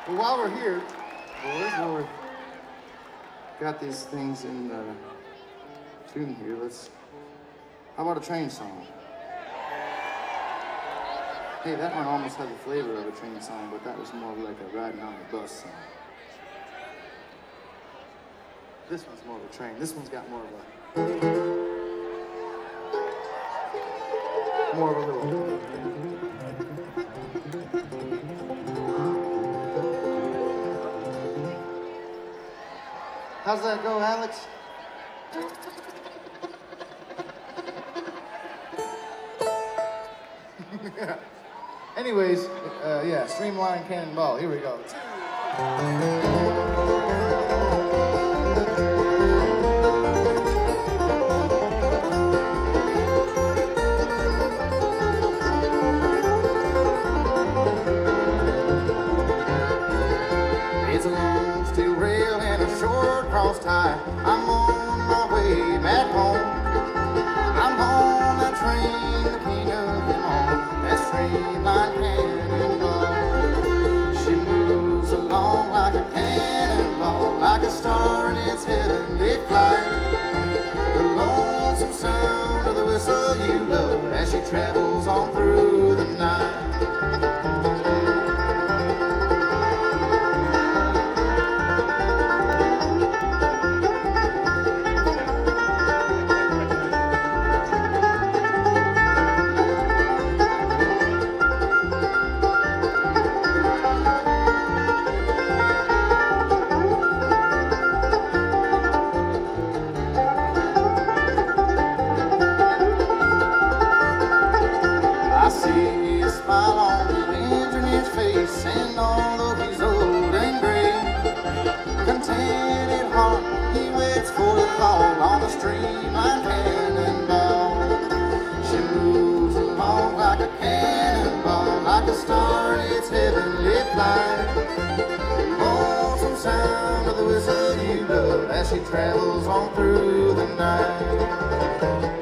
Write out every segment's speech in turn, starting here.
Well, while we're here, boys, while we got these things in tune here, how about a train song? Hey, that one almost had the flavor of a train song, but that was more like a riding on the bus song. This one's more of a train. This one's got more of a little. How's that go, Alex? Anyways, yeah, Streamline Cannonball. Here we go. It's a long steel rail and a short cross tie. I'm on my way back home. I'm on that train, the king of them all. That Streamline Cannonball. She moves along like a cannonball, like a star in its heavenly flight. The lonesome sound of the whistle you love as she travels on through the night. And although he's old and gray, contented heart, he waits for the call on the Streamline Cannonball. She moves along like a cannonball, like a star in its heavenly flight. Lonesome sound of the whistle you love as she travels on through the night.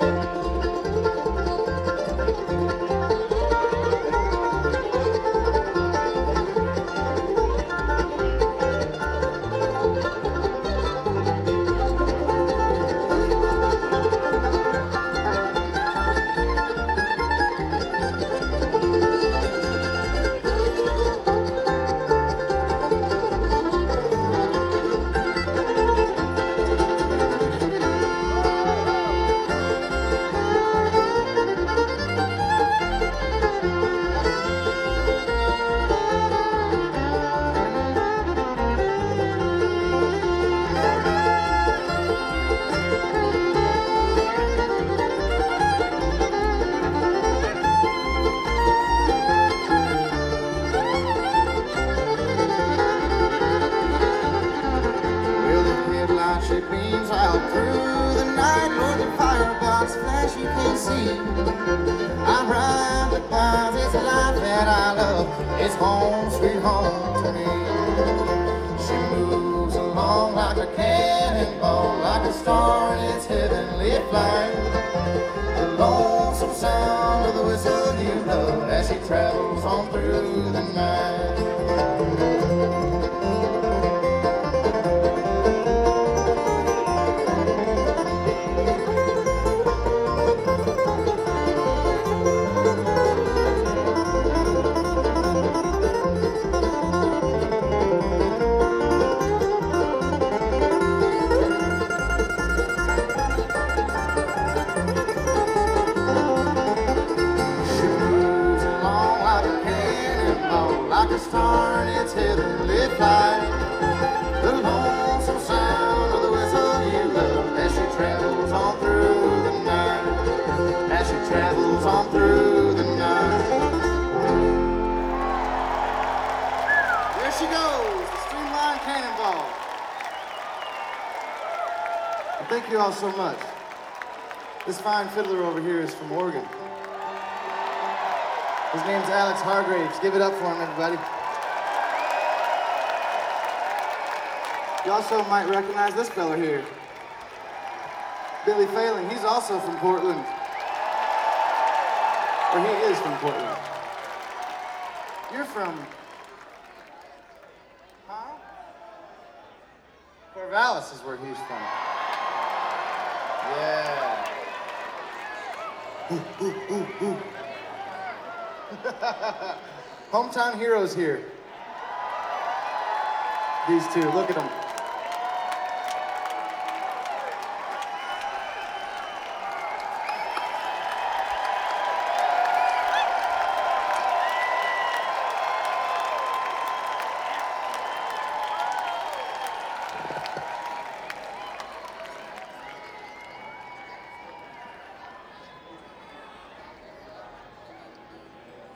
She beams out through the night, Lord, the firebox flash you can't see. I ride the pines, it's a life that I love, it's home, sweet home to me. She moves along like a cannonball, like a star in its heavenly flight. The lonesome sound of the whistle you love as she travels on through the night. Like a star in its heavenly flight. The lonesome sound of the whistle you love as she travels on through the night. As she travels on through the night. There she goes, the Streamline Cannonball. Well, thank you all so much. This fine fiddler over here is from Oregon. His name's Alex Hargraves. Give it up for him, everybody. You also might recognize this fella here. Billy Phelan. He's also from Portland. Or he is from Portland. You're from Huh? Corvallis is where he's from. Yeah. Ooh, ooh, ooh, ooh. Hometown heroes here. These two, look at them.